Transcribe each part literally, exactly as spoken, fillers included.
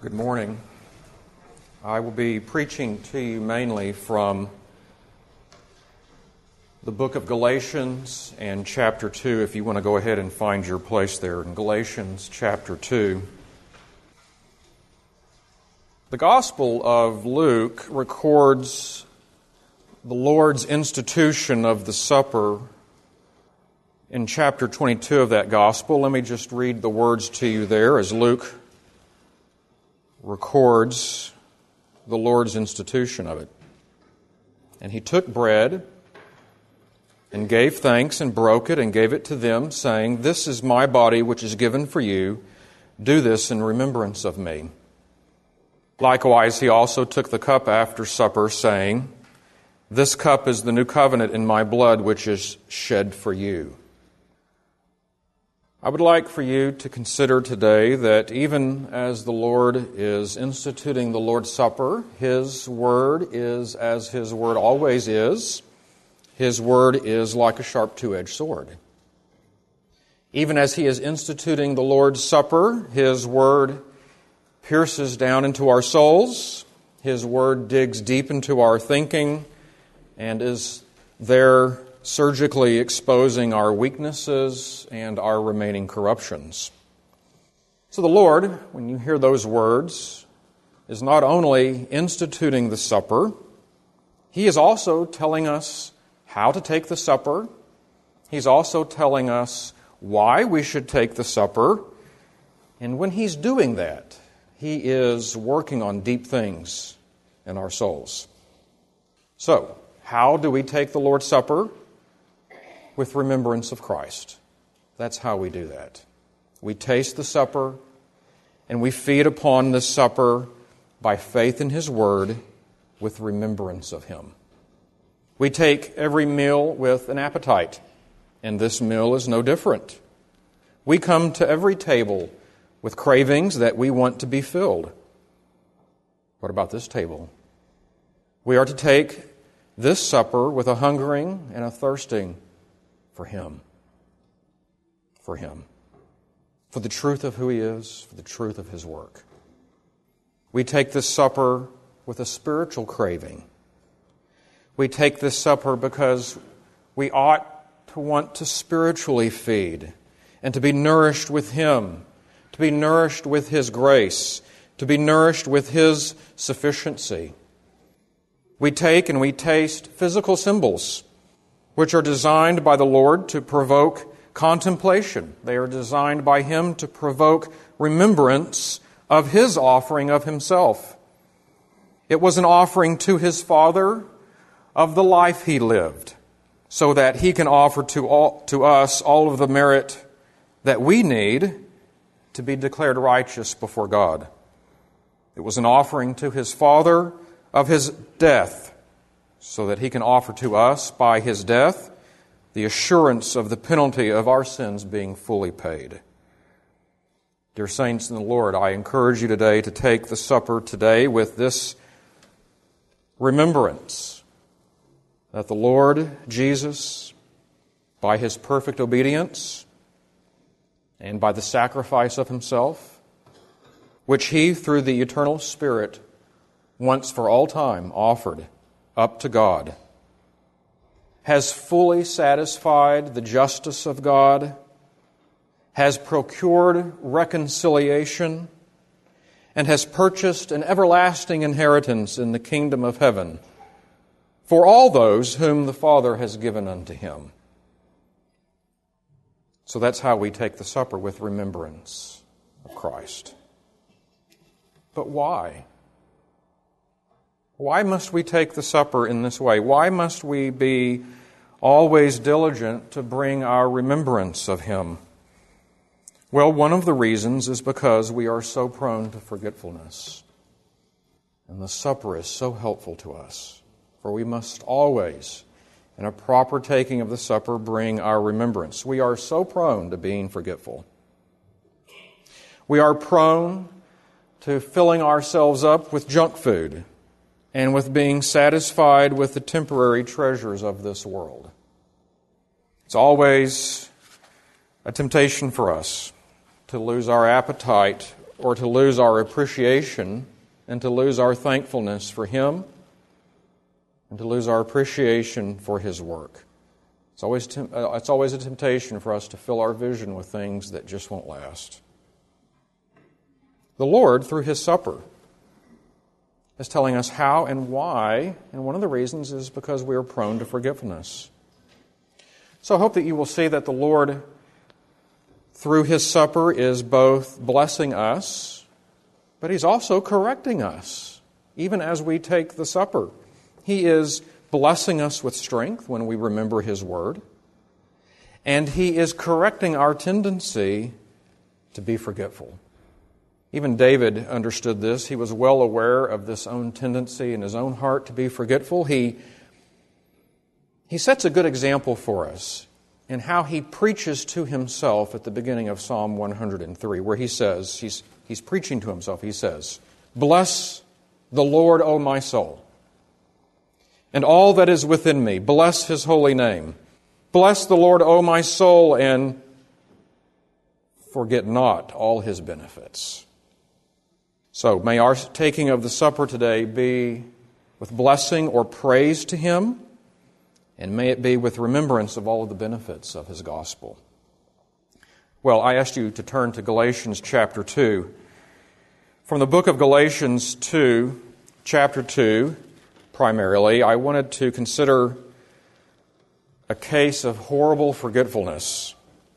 Good morning. I will be preaching to you mainly from the book of Galatians and chapter two, if you want to go ahead and find your place there in Galatians chapter two. The Gospel of Luke records the Lord's institution of the supper in chapter twenty-two of that Gospel. Let me just read the words to you there as Luke records the Lord's institution of it. And he took bread and gave thanks and broke it and gave it to them, saying, "This is my body which is given for you. Do this in remembrance of me." Likewise, he also took the cup after supper, saying, "This cup is the new covenant in my blood which is shed for you." I would like for you to consider today that even as the Lord is instituting the Lord's Supper, His Word is as His Word always is. His Word is like a sharp two-edged sword. Even as He is instituting the Lord's Supper, His Word pierces down into our souls. His Word digs deep into our thinking and is there surgically exposing our weaknesses and our remaining corruptions. So the Lord, when you hear those words, is not only instituting the supper, He is also telling us how to take the supper. He's also telling us why we should take the supper. And when He's doing that, He is working on deep things in our souls. So, how do we take the Lord's Supper? With remembrance of Christ. That's how we do that. We taste the supper and we feed upon this supper by faith in His Word with remembrance of Him. We take every meal with an appetite, and this meal is no different. We come to every table with cravings that we want to be filled. What about this table? We are to take this supper with a hungering and a thirsting for Him. For Him. For the truth of who He is, for the truth of His work. We take this supper with a spiritual craving. We take this supper because we ought to want to spiritually feed and to be nourished with Him, to be nourished with His grace, to be nourished with His sufficiency. We take and we taste physical symbols which are designed by the Lord to provoke contemplation. They are designed by Him to provoke remembrance of His offering of Himself. It was an offering to His Father of the life He lived, so that He can offer to all, to us all of the merit that we need to be declared righteous before God. It was an offering to His Father of His death, so that He can offer to us by His death the assurance of the penalty of our sins being fully paid. Dear saints in the Lord, I encourage you today to take the supper today with this remembrance that the Lord Jesus, by His perfect obedience and by the sacrifice of Himself, which He, through the eternal Spirit, once for all time offered up to God, has fully satisfied the justice of God, has procured reconciliation, and has purchased an everlasting inheritance in the kingdom of heaven for all those whom the Father has given unto Him. So that's how we take the supper, with remembrance of Christ. But why? Why must we take the supper in this way? Why must we be always diligent to bring our remembrance of Him? Well, one of the reasons is because we are so prone to forgetfulness. And the supper is so helpful to us. For we must always, in a proper taking of the supper, bring our remembrance. We are so prone to being forgetful. We are prone to filling ourselves up with junk food and with being satisfied with the temporary treasures of this world. It's always a temptation for us to lose our appetite or to lose our appreciation and to lose our thankfulness for Him and to lose our appreciation for His work. It's always, it's always a temptation for us to fill our vision with things that just won't last. The Lord, through His supper, is telling us how and why, and one of the reasons is because we are prone to forgetfulness. So I hope that you will see that the Lord, through His supper, is both blessing us, but He's also correcting us, even as we take the supper. He is blessing us with strength when we remember His Word, and He is correcting our tendency to be forgetful. Even David understood this. He was well aware of this own tendency in his own heart to be forgetful. He, he sets a good example for us in how he preaches to himself at the beginning of Psalm one hundred three, where he says, he's, he's preaching to himself, he says, "Bless the Lord, O my soul, and all that is within me. Bless His holy name. Bless the Lord, O my soul, and forget not all His benefits." So may our taking of the supper today be with blessing or praise to Him, and may it be with remembrance of all of the benefits of His gospel. Well, I asked you to turn to Galatians chapter two. From the book of Galatians two, chapter two, primarily, I wanted to consider a case of horrible forgetfulness.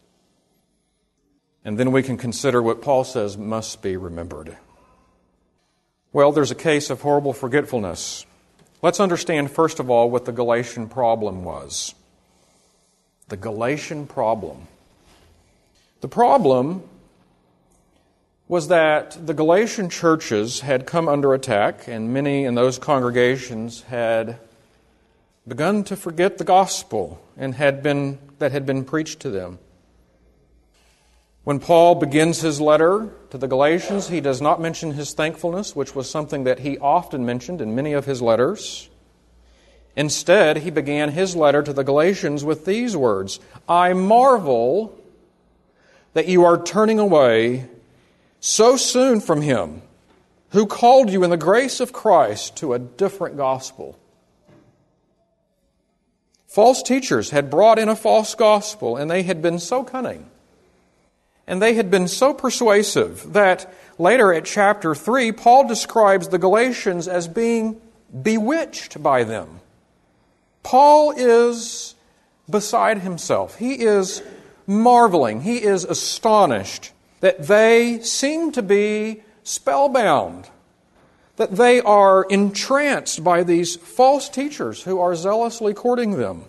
And then we can consider what Paul says must be remembered. Well, there's a case of horrible forgetfulness. Let's understand, first of all, what the Galatian problem was. The Galatian problem. The problem was that the Galatian churches had come under attack, and many in those congregations had begun to forget the gospel and had been that had been preached to them. When Paul begins his letter to the Galatians, he does not mention his thankfulness, which was something that he often mentioned in many of his letters. Instead, he began his letter to the Galatians with these words, "I marvel that you are turning away so soon from Him who called you in the grace of Christ to a different gospel." False teachers had brought in a false gospel, and they had been so cunning, and they had been so persuasive that later at chapter three, Paul describes the Galatians as being bewitched by them. Paul is beside himself. He is marveling. He is astonished that they seem to be spellbound, that they are entranced by these false teachers who are zealously courting them.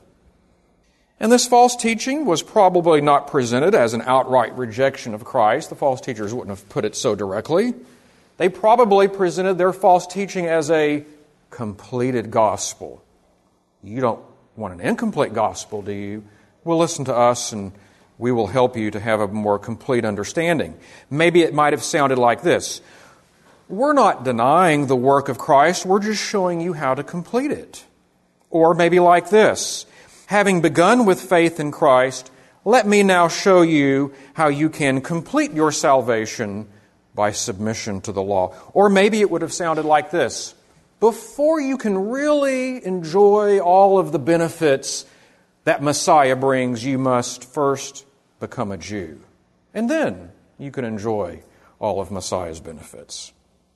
And this false teaching was probably not presented as an outright rejection of Christ. The false teachers wouldn't have put it so directly. They probably presented their false teaching as a completed gospel. You don't want an incomplete gospel, do you? Well, listen to us and we will help you to have a more complete understanding. Maybe it might have sounded like this. We're not denying the work of Christ, we're just showing you how to complete it. Or maybe like this. Having begun with faith in Christ, let me now show you how you can complete your salvation by submission to the law. Or maybe it would have sounded like this. Before you can really enjoy all of the benefits that Messiah brings, you must first become a Jew. And then you can enjoy all of Messiah's benefits.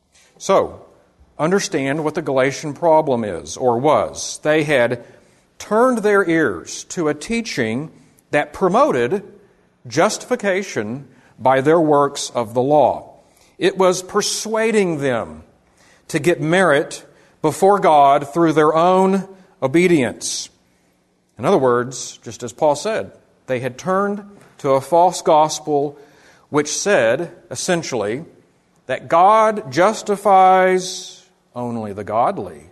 So, understand what the Galatian problem is, or was. They had turned their ears to a teaching that promoted justification by their works of the law. It was persuading them to get merit before God through their own obedience. In other words, just as Paul said, they had turned to a false gospel which said, essentially, that God justifies only the godly,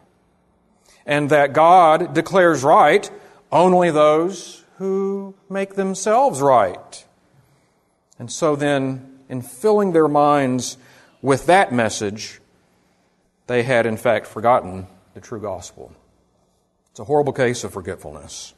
and that God declares right only those who make themselves right. And so then, in filling their minds with that message, they had in fact forgotten the true gospel. It's a horrible case of forgetfulness.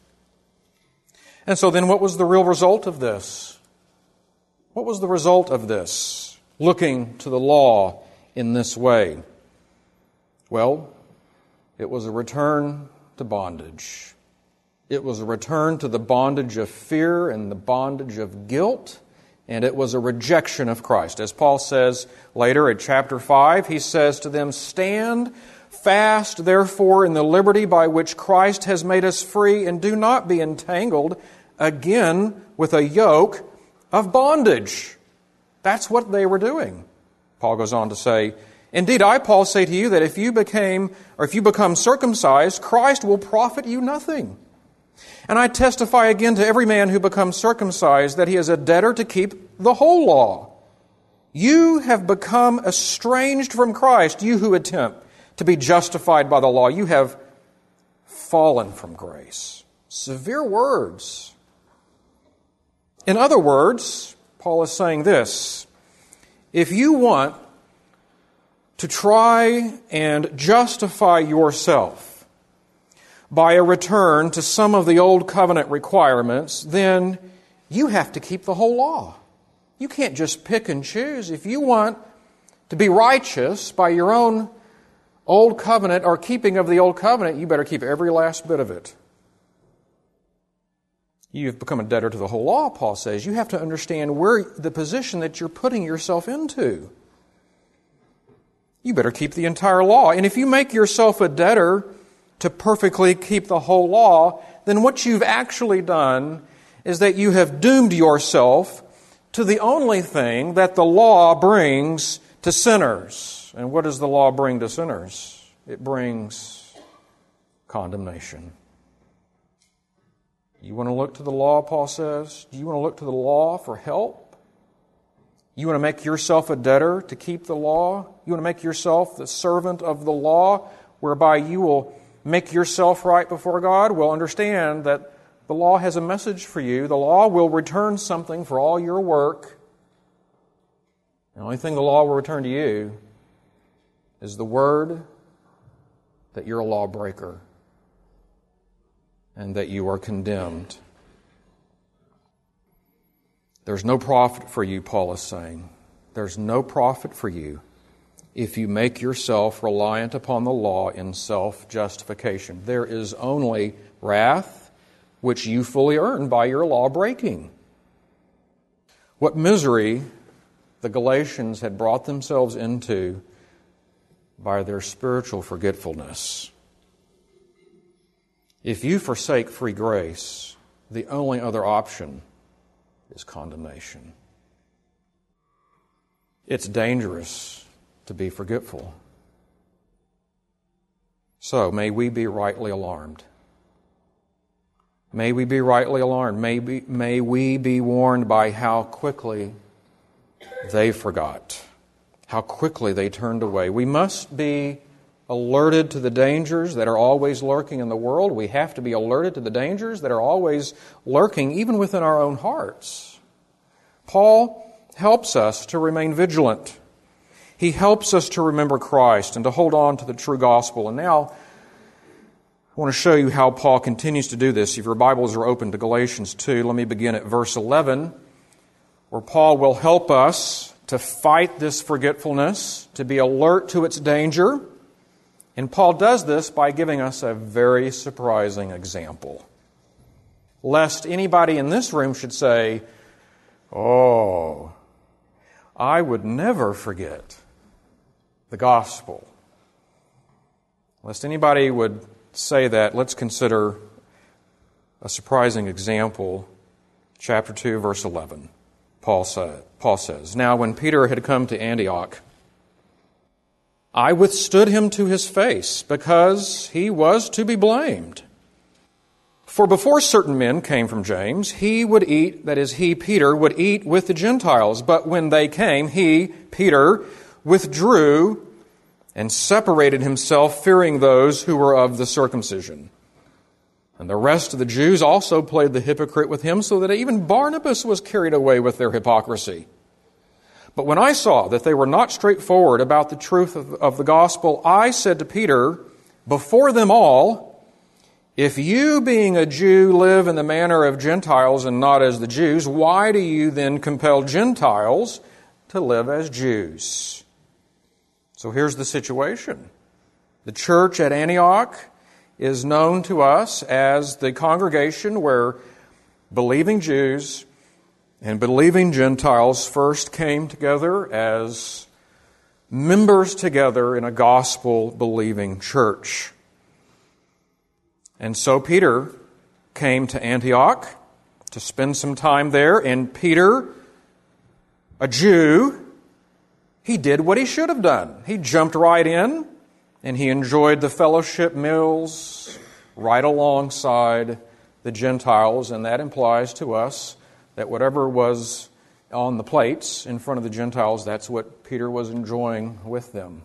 And so then what was the real result of this? What was the result of this? looking to the law in this way? Well, it was a return to bondage. It was a return to the bondage of fear and the bondage of guilt, and it was a rejection of Christ. As Paul says later in chapter five, he says to them, "Stand fast, therefore, in the liberty by which Christ has made us free, and do not be entangled again with a yoke of bondage." That's what they were doing. Paul goes on to say, "Indeed, I, Paul, say to you that if you became, or if you become circumcised, Christ will profit you nothing. And I testify again to every man who becomes circumcised that he is a debtor to keep the whole law. You have become estranged from Christ, you who attempt to be justified by the law. You have fallen from grace." Severe words. In other words, Paul is saying this: if you want to try and justify yourself by a return to some of the old covenant requirements, then you have to keep the whole law. You can't just pick and choose. If you want to be righteous by your own old covenant or keeping of the old covenant, you better keep every last bit of it. You've become a debtor to the whole law, Paul says. You have to understand where the position that you're putting yourself into. You better keep the entire law. And if you make yourself a debtor to perfectly keep the whole law, then what you've actually done is that you have doomed yourself to the only thing that the law brings to sinners. And what does the law bring to sinners? It brings condemnation. You want to look to the law, Paul says? Do you want to look to the law for help? You want to make yourself a debtor to keep the law? You want to make yourself the servant of the law, whereby you will make yourself right before God? Well, understand that the law has a message for you. The law will return something for all your work. The only thing the law will return to you is the word that you're a lawbreaker and that you are condemned. There's no profit for you, Paul is saying. There's no profit for you if you make yourself reliant upon the law in self-justification. There is only wrath, which you fully earn by your law breaking. What misery the Galatians had brought themselves into by their spiritual forgetfulness. If you forsake free grace, the only other option is condemnation. It's dangerous to be forgetful. So, may we be rightly alarmed. May we be rightly alarmed. May, be, may we be warned by how quickly they forgot, how quickly they turned away. We must be alerted to the dangers that are always lurking in the world. We have to be alerted to the dangers that are always lurking even within our own hearts. Paul helps us to remain vigilant. He helps us to remember Christ and to hold on to the true gospel. And now, I want to show you how Paul continues to do this. If your Bibles are open to Galatians two, let me begin at verse eleven, where Paul will help us to fight this forgetfulness, to be alert to its danger. And Paul does this by giving us a very surprising example. Lest anybody in this room should say, "Oh, I would never forget the gospel." Lest anybody would say that, let's consider a surprising example. Chapter two, verse eleven. Paul, said, Paul says, "Now when Peter had come to Antioch, I withstood him to his face, because he was to be blamed. For before certain men came from James, he would eat, that is, he, Peter, would eat with the Gentiles. But when they came, he, Peter, withdrew and separated himself, fearing those who were of the circumcision. And the rest of the Jews also played the hypocrite with him, so that even Barnabas was carried away with their hypocrisy. But when I saw that they were not straightforward about the truth of, of the gospel, I said to Peter, before them all, if you, being a Jew, live in the manner of Gentiles and not as the Jews, why do you then compel Gentiles to live as Jews. So here's the situation. The church at Antioch is known to us as the congregation where believing Jews and believing Gentiles first came together as members together in a gospel-believing church. And so Peter came to Antioch to spend some time there, and Peter, a Jew, he did what he should have done. He jumped right in, and he enjoyed the fellowship meals right alongside the Gentiles, and that implies to us that whatever was on the plates in front of the Gentiles, that's what Peter was enjoying with them.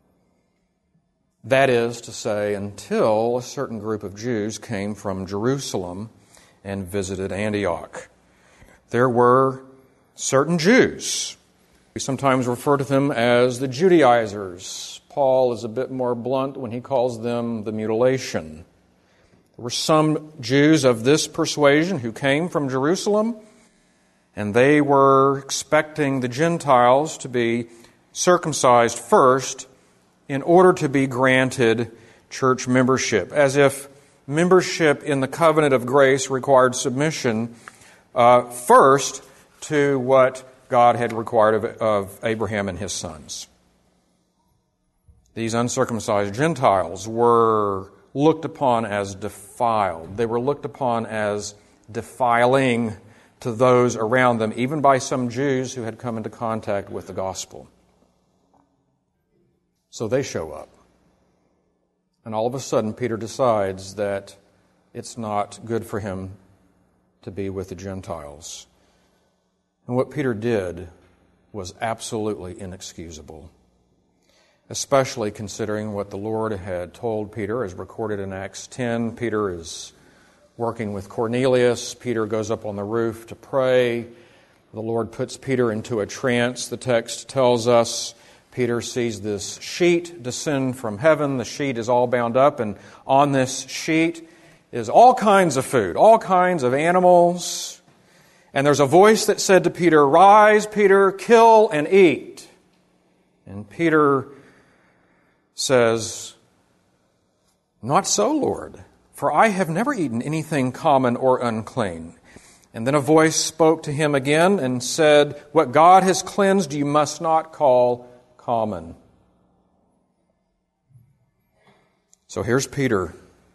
That is to say, until a certain group of Jews came from Jerusalem and visited Antioch. There were certain Jews. We sometimes refer to them as the Judaizers. Paul is a bit more blunt when he calls them the mutilation. There were some Jews of this persuasion who came from Jerusalem, and they were expecting the Gentiles to be circumcised first in order to be granted church membership, as if membership in the covenant of grace required submission uh, first to what God had required of, of Abraham and his sons. These uncircumcised Gentiles were looked upon as defiled. They were looked upon as defiling to those around them, even by some Jews who had come into contact with the gospel. So they show up. And all of a sudden, Peter decides that it's not good for him to be with the Gentiles. And what Peter did was absolutely inexcusable, especially considering what the Lord had told Peter, as recorded in Acts ten. Peter is working with Cornelius. Peter goes up on the roof to pray. The Lord puts Peter into a trance. The text tells us Peter sees this sheet descend from heaven. The sheet is all bound up, and on this sheet is all kinds of food, all kinds of animals. And there's a voice that said to Peter, "Rise, Peter, kill and eat." And Peter says, "Not so, Lord, for I have never eaten anything common or unclean." And then a voice spoke to him again and said, "What God has cleansed you must not call common." So here's Peter.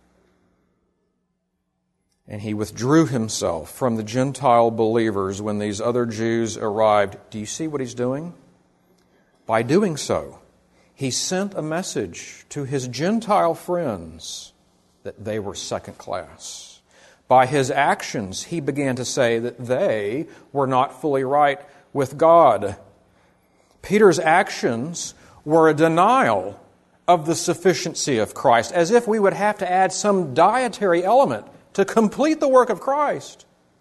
And he withdrew himself from the Gentile believers when these other Jews arrived. Do you see what he's doing? By doing so, he sent a message to his Gentile friends that they were second class. By his actions, he began to say that they were not fully right with God. Peter's actions were a denial of the sufficiency of Christ, as if we would have to add some dietary element to complete the work of Christ.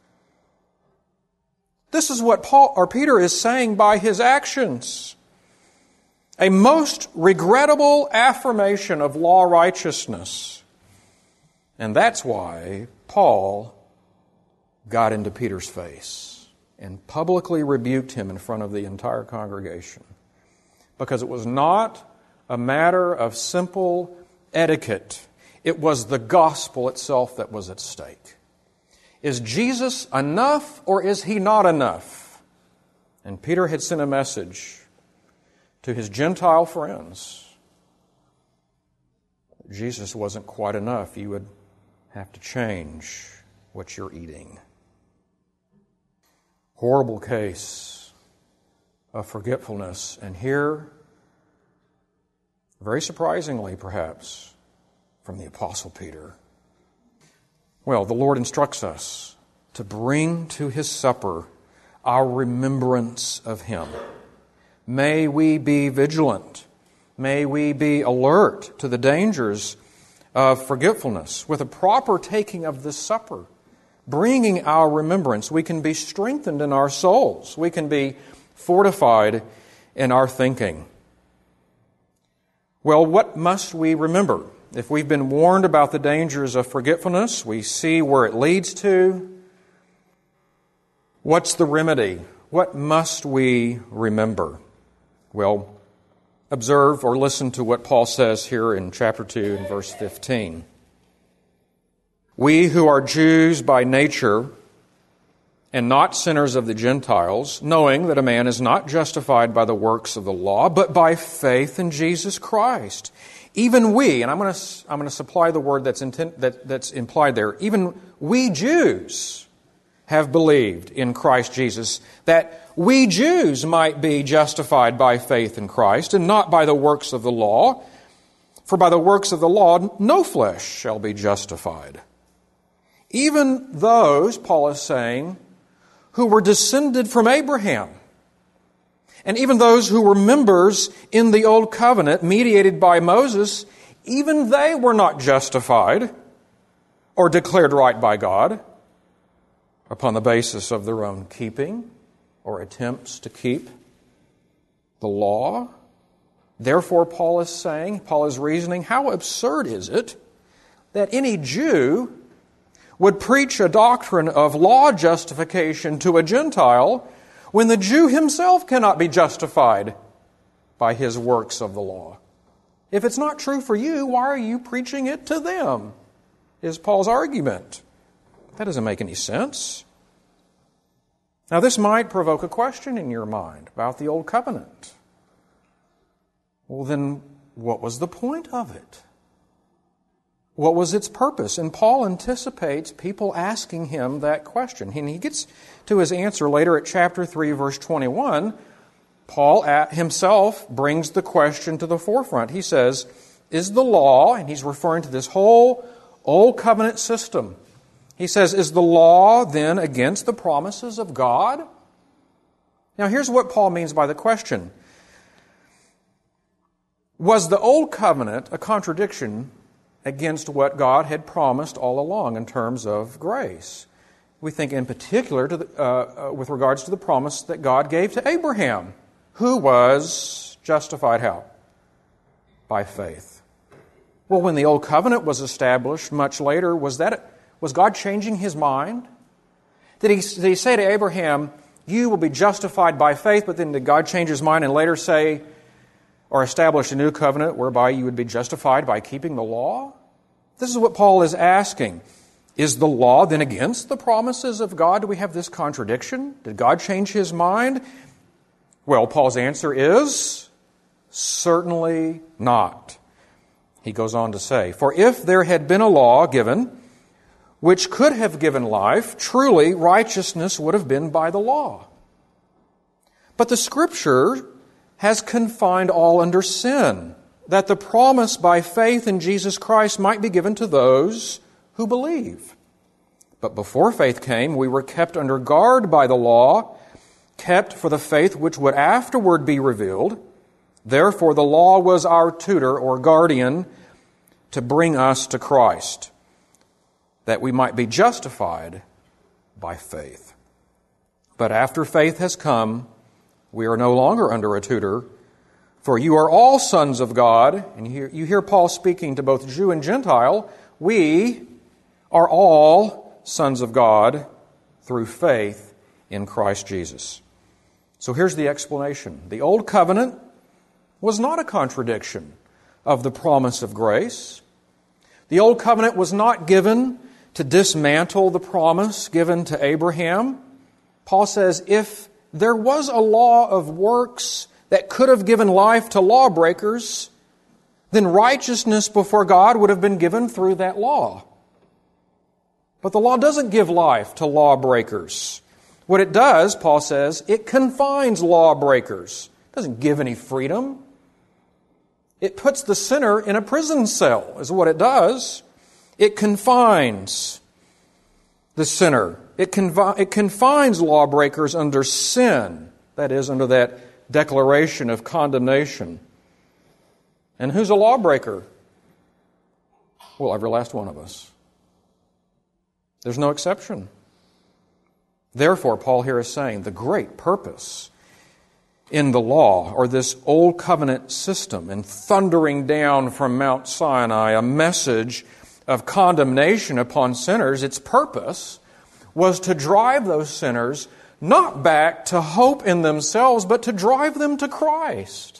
This is what Paul or Peter is saying by his actions. A most regrettable affirmation of law righteousness. And that's why Paul got into Peter's face and publicly rebuked him in front of the entire congregation. Because it was not a matter of simple etiquette. It was the gospel itself that was at stake. Is Jesus enough or is he not enough? And Peter had sent a message to his Gentile friends. Jesus wasn't quite enough. You would have to change what you're eating. Horrible case of forgetfulness. And here, very surprisingly perhaps, from the Apostle Peter. Well, the Lord instructs us to bring to His supper our remembrance of Him. May we be vigilant. May we be alert to the dangers of forgetfulness. With a proper taking of this supper, bringing our remembrance, we can be strengthened in our souls. We can be fortified in our thinking. Well, what must we remember? If we've been warned about the dangers of forgetfulness, we see where it leads to. What's the remedy? What must we remember? Well, observe or listen to what Paul says here in chapter two and verse fifteen. We who are Jews by nature and not sinners of the Gentiles, knowing that a man is not justified by the works of the law, but by faith in Jesus Christ. Even we, and I'm going to I'm going to supply the word that's intent, that, that's implied there, even we Jews have believed in Christ Jesus, that we Jews might be justified by faith in Christ and not by the works of the law. For by the works of the law no flesh shall be justified. Even those, Paul is saying, who were descended from Abraham, and even those who were members in the Old Covenant mediated by Moses, even they were not justified or declared right by God upon the basis of their own keeping or attempts to keep the law. Therefore, Paul is saying, Paul is reasoning, how absurd is it that any Jew would preach a doctrine of law justification to a Gentile when the Jew himself cannot be justified by his works of the law? If it's not true for you, why are you preaching it to them? Is Paul's argument. That doesn't make any sense. Now, this might provoke a question in your mind about the Old Covenant. Well, then, what was the point of it? What was its purpose? And Paul anticipates people asking him that question. And he gets to his answer later at chapter three, verse twenty-one. Paul himself brings the question to the forefront. He says, is the law, and he's referring to this whole Old Covenant system, he says, is the law then against the promises of God? Now here's what Paul means by the question. Was the Old Covenant a contradiction against what God had promised all along in terms of grace? We think in particular to the, uh, uh, with regards to the promise that God gave to Abraham, who was justified how? By faith. Well, when the Old Covenant was established much later, was that was God changing His mind? Did he, did he say to Abraham, you will be justified by faith, but then did God change His mind and later say, or establish a new covenant whereby you would be justified by keeping the law? This is what Paul is asking. Is the law then against the promises of God? Do we have this contradiction? Did God change His mind? Well, Paul's answer is certainly not. He goes on to say, for if there had been a law given which could have given life, truly righteousness would have been by the law. But the Scripture has confined all under sin, that the promise by faith in Jesus Christ might be given to those who believe. But before faith came, we were kept under guard by the law, kept for the faith which would afterward be revealed. Therefore the law was our tutor or guardian to bring us to Christ, that we might be justified by faith. But after faith has come, we are no longer under a tutor, for you are all sons of God. And you hear, you hear Paul speaking to both Jew and Gentile. We are all sons of God through faith in Christ Jesus. So here's the explanation. The Old Covenant was not a contradiction of the promise of grace. The Old Covenant was not given to dismantle the promise given to Abraham. Paul says, if there was a law of works that could have given life to lawbreakers, then righteousness before God would have been given through that law. But the law doesn't give life to lawbreakers. What it does, Paul says, it confines lawbreakers. It doesn't give any freedom. It puts the sinner in a prison cell, is what it does. It confines the sinner. It, confi- it confines lawbreakers under sin, that is, under that declaration of condemnation. And who's a lawbreaker? Well, every last one of us. There's no exception. Therefore, Paul here is saying the great purpose in the law, or this old covenant system, and thundering down from Mount Sinai a message of condemnation upon sinners, its purpose was to drive those sinners not back to hope in themselves, but to drive them to Christ.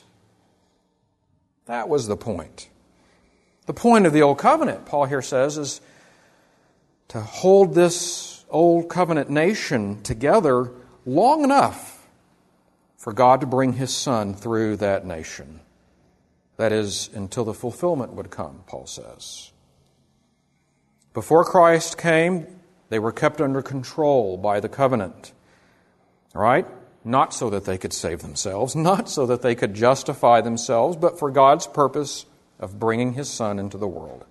That was the point. The point of the Old Covenant, Paul here says, is to hold this Old Covenant nation together long enough for God to bring His Son through that nation. That is, until the fulfillment would come, Paul says. Before Christ came, they were kept under control by the covenant. Right? Not so that they could save themselves, not so that they could justify themselves, but for God's purpose of bringing His Son into the world.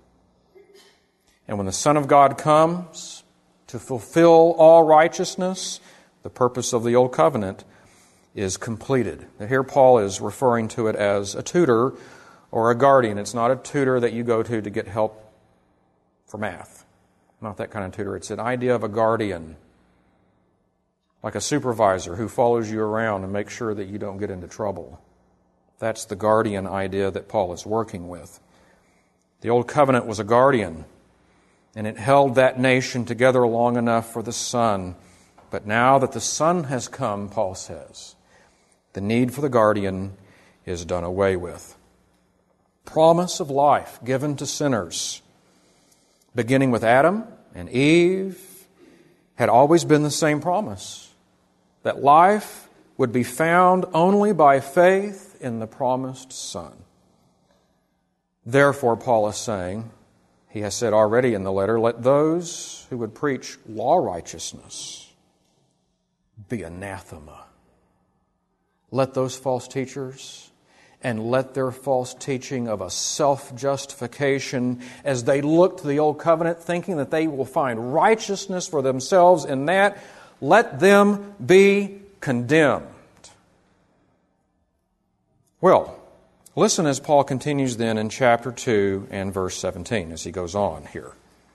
And when the Son of God comes to fulfill all righteousness, the purpose of the Old Covenant is completed. Now here Paul is referring to it as a tutor or a guardian. It's not a tutor that you go to to get help for math. Not that kind of tutor. It's an idea of a guardian, like a supervisor who follows you around and makes sure that you don't get into trouble. That's the guardian idea that Paul is working with. The Old Covenant was a guardian, and it held that nation together long enough for the Son. But now that the Son has come, Paul says, the need for the guardian is done away with. Promise of life given to sinners, beginning with Adam and Eve, had always been the same promise, that life would be found only by faith in the promised Son. Therefore, Paul is saying, he has said already in the letter, let those who would preach law righteousness be anathema. Let those false teachers and let their false teaching of a self-justification as they look to the Old Covenant thinking that they will find righteousness for themselves in that, let them be condemned. Well, listen as Paul continues then in chapter two and verse seventeen as he goes on here.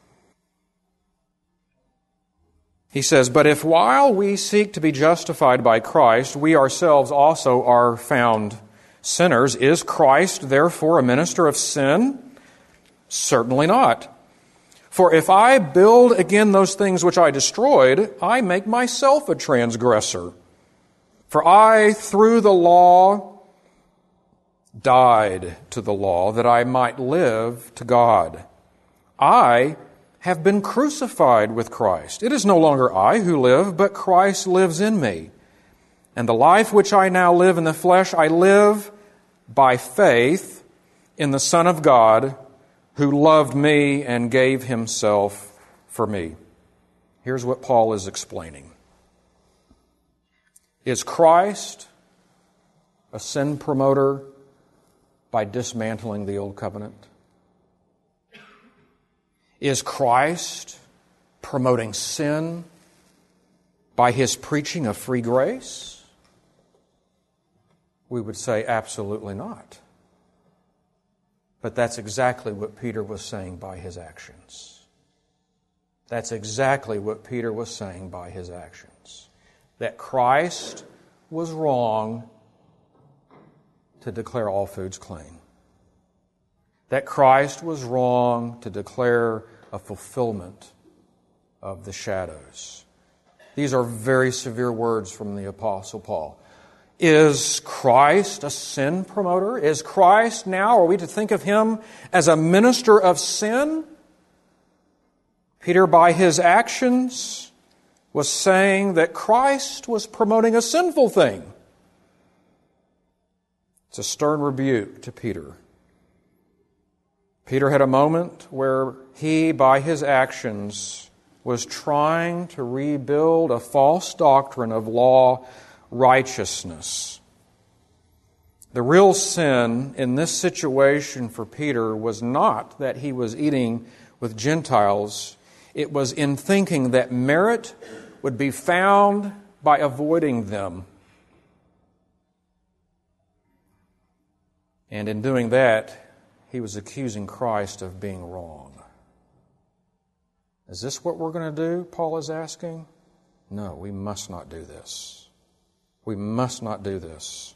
He says, but if while we seek to be justified by Christ, we ourselves also are found sinners, is Christ therefore a minister of sin? Certainly not. For if I build again those things which I destroyed, I make myself a transgressor. For I, through the law, died to the law that I might live to God. I have been crucified with Christ. It is no longer I who live, but Christ lives in me. And the life which I now live in the flesh, I live by faith in the Son of God, who loved me and gave Himself for me. Here's what Paul is explaining. Is Christ a sin promoter by dismantling the Old Covenant? Is Christ promoting sin by His preaching of free grace? We would say absolutely not. But that's exactly what Peter was saying by his actions. That's exactly what Peter was saying by his actions. That Christ was wrong to declare all foods clean. That Christ was wrong to declare a fulfillment of the shadows. These are very severe words from the Apostle Paul. Is Christ a sin promoter? Is Christ now, are we to think of Him as a minister of sin? Peter, by his actions, was saying that Christ was promoting a sinful thing. It's a stern rebuke to Peter. Peter had a moment where he, by his actions, was trying to rebuild a false doctrine of law righteousness. The real sin in this situation for Peter was not that he was eating with Gentiles. It was in thinking that merit would be found by avoiding them. And in doing that, he was accusing Christ of being wrong. Is this what we're going to do, Paul is asking? No, we must not do this. We must not do this.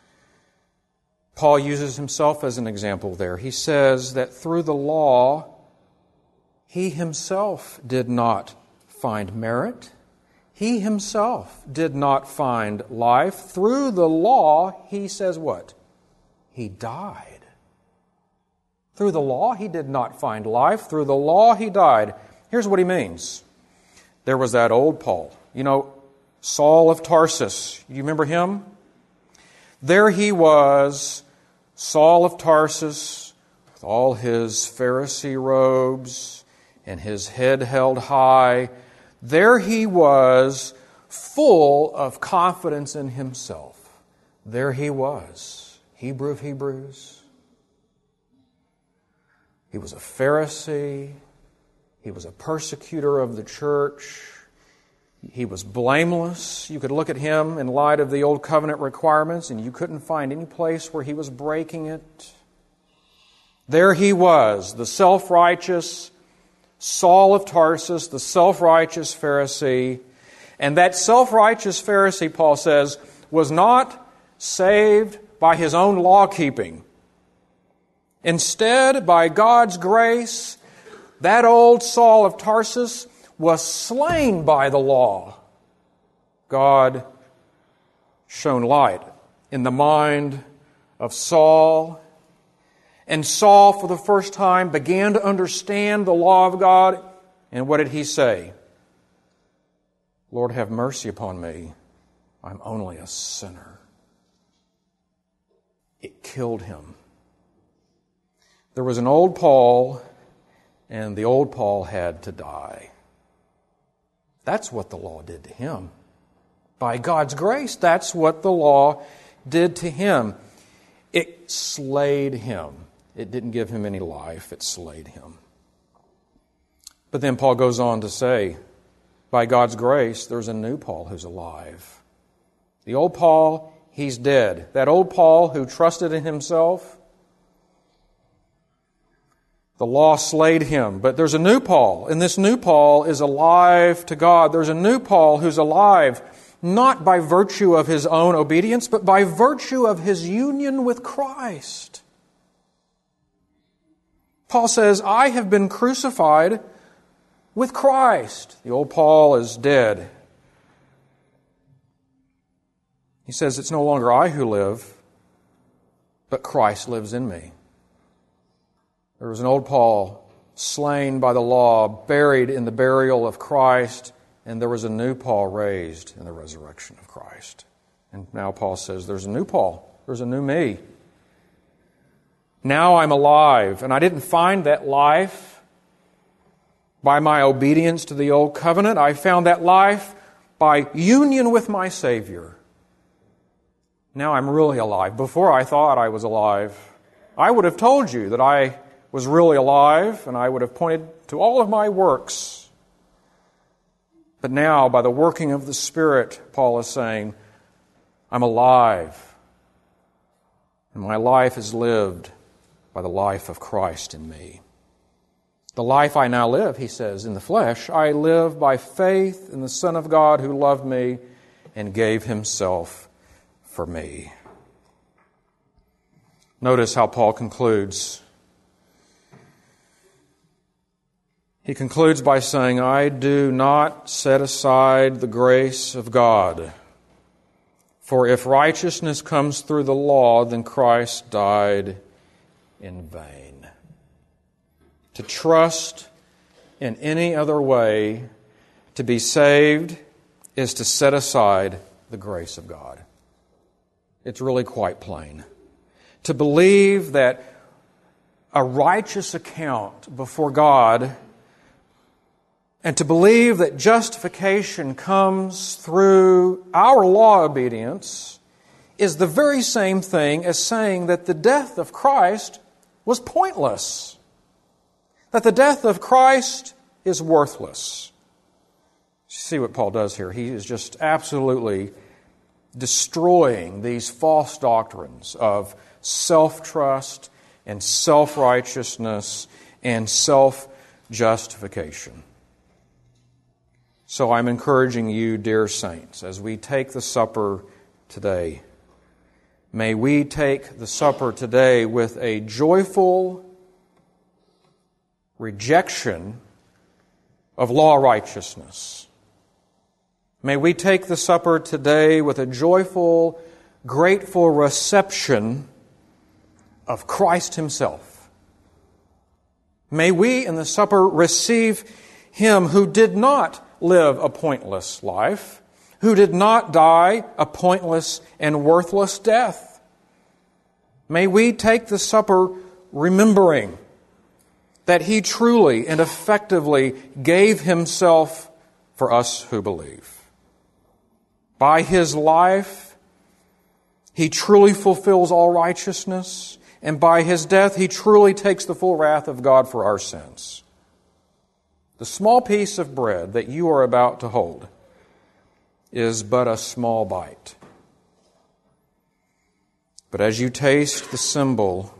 Paul uses himself as an example there. He says that through the law, he himself did not find merit. He himself did not find life. Through the law, he says what? He died. Through the law, he did not find life. Through the law, he died. Here's what he means. There was that old Paul. You know, Saul of Tarsus. You remember him? There he was, Saul of Tarsus, with all his Pharisee robes and his head held high. There he was, full of confidence in himself. There he was, Hebrew of Hebrews. He was a Pharisee. He was a persecutor of the church. He was blameless. You could look at him in light of the Old Covenant requirements, and you couldn't find any place where he was breaking it. There he was, the self-righteous Saul of Tarsus, the self-righteous Pharisee. And that self-righteous Pharisee, Paul says, was not saved by his own law-keeping. Instead, by God's grace, that old Saul of Tarsus was slain by the law. God shone light in the mind of Saul. And Saul, for the first time, began to understand the law of God. And what did he say? Lord, have mercy upon me. I'm only a sinner. It killed him. There was an old Paul, and the old Paul had to die. That's what the law did to him. By God's grace, that's what the law did to him. It slayed him. It didn't give him any life. It slayed him. But then Paul goes on to say, by God's grace, there's a new Paul who's alive. The old Paul, he's dead. That old Paul who trusted in himself, the law slayed him. But there's a new Paul, and this new Paul is alive to God. There's a new Paul who's alive, not by virtue of his own obedience, but by virtue of his union with Christ. Paul says, I have been crucified with Christ. The old Paul is dead. He says, it's no longer I who live, but Christ lives in me. There was an old Paul slain by the law, buried in the burial of Christ, and there was a new Paul raised in the resurrection of Christ. And now Paul says, there's a new Paul. There's a new me. Now I'm alive, and I didn't find that life by my obedience to the old covenant. I found that life by union with my Savior. Now I'm really alive. Before I thought I was alive. I would have told you that I was really alive, and I would have pointed to all of my works. But now, by the working of the Spirit, Paul is saying, I'm alive, and my life is lived by the life of Christ in me. The life I now live, he says, in the flesh, I live by faith in the Son of God who loved me and gave himself for me. Notice how Paul concludes. He concludes by saying, I do not set aside the grace of God. For if righteousness comes through the law, then Christ died in vain. To trust in any other way to be saved is to set aside the grace of God. It's really quite plain. To believe that a righteous account before God and to believe that justification comes through our law obedience is the very same thing as saying that the death of Christ was pointless. That the death of Christ is worthless. See what Paul does here. He is just absolutely destroying these false doctrines of self-trust and self-righteousness and self-justification. So I'm encouraging you, dear saints, as we take the supper today, may we take the supper today with a joyful rejection of law righteousness, May we take the supper today with a joyful, grateful reception of Christ Himself. May we in the supper receive Him who did not live a pointless life, who did not die a pointless and worthless death. May we take the supper remembering that He truly and effectively gave Himself for us who believe. By His life, He truly fulfills all righteousness, and by His death, He truly takes the full wrath of God for our sins. The small piece of bread that you are about to hold is but a small bite. But as you taste the symbol,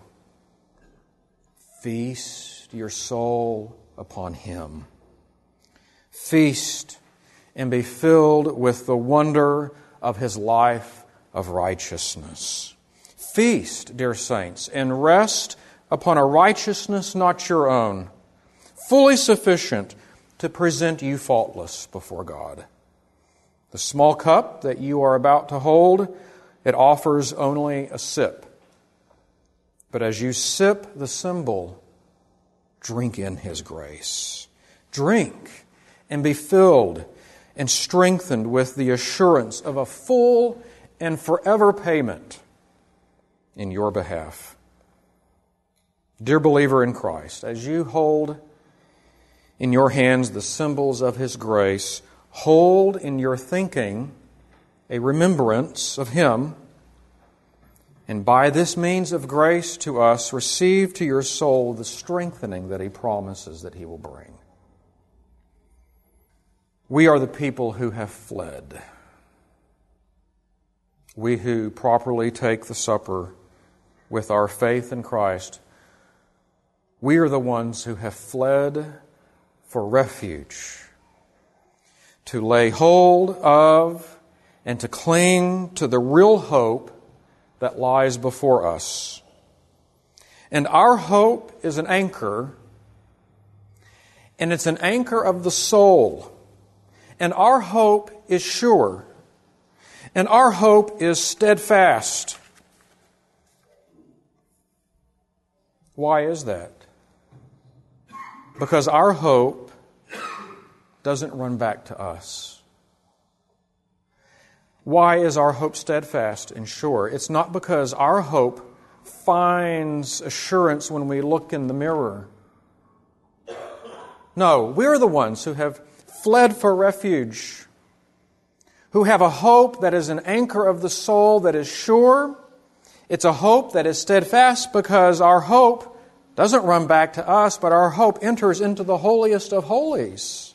feast your soul upon Him. Feast and be filled with the wonder of His life of righteousness. Feast, dear saints, and rest upon a righteousness not your own, fully sufficient to present you faultless before God. The small cup that you are about to hold, it offers only a sip. But as you sip the symbol, drink in His grace. Drink and be filled and strengthened with the assurance of a full and forever payment in your behalf. Dear believer in Christ, as you hold in your hands the symbols of His grace, hold in your thinking a remembrance of Him, and by this means of grace to us, receive to your soul the strengthening that He promises that He will bring. We are the people who have fled. We who properly take the supper with our faith in Christ, we are the ones who have fled for refuge, to lay hold of and to cling to the real hope that lies before us. And our hope is an anchor, and it's an anchor of the soul. And our hope is sure. And our hope is steadfast. Why is that? Because our hope doesn't run back to us. Why is our hope steadfast and sure? It's not because our hope finds assurance when we look in the mirror. No, we're the ones who have fled for refuge, who have a hope that is an anchor of the soul that is sure. It's a hope that is steadfast because our hope doesn't run back to us, but our hope enters into the holiest of holies.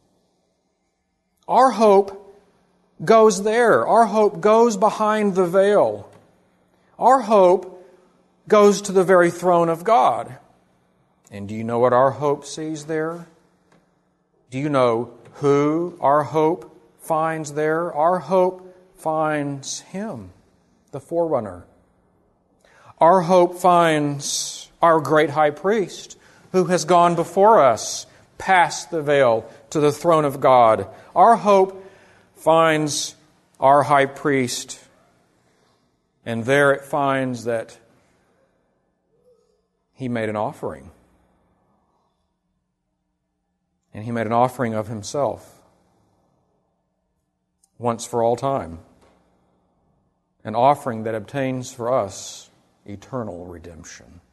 Our hope goes there. Our hope goes behind the veil. Our hope goes to the very throne of God. And do you know what our hope sees there? Do you know who our hope finds there? Our hope finds Him, the forerunner. Our hope finds our great high priest who has gone before us past the veil to the throne of God. Our hope finds our high priest, and there it finds that He made an offering. And He made an offering of Himself once for all time. An offering that obtains for us eternal redemption.